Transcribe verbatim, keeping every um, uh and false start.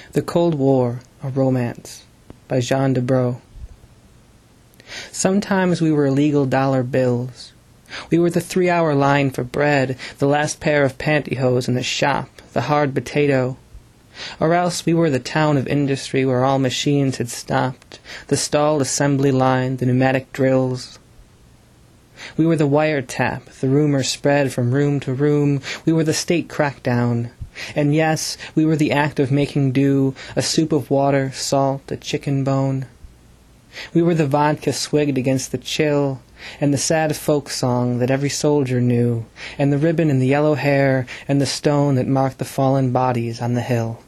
The Cold War, a Romance, by Jean Debroux. Sometimes we were illegal dollar bills. We were the three-hour line for bread, the last pair of pantyhose in the shop, the hard potato. Or else we were the town of industry where all machines had stopped, the stalled assembly line, the pneumatic drills. We were the wiretap, the rumor spread from room to room. We were the state crackdown. And yes, we were the act of making do, a soup of water, salt, a chicken bone. We were the vodka swigged against the chill, and the sad folk song that every soldier knew, and the ribbon and the yellow hair, and the stone that marked the fallen bodies on the hill.